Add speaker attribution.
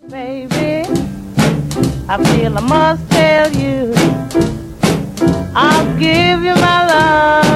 Speaker 1: Baby, I feel I must tell you, I'll give you my love.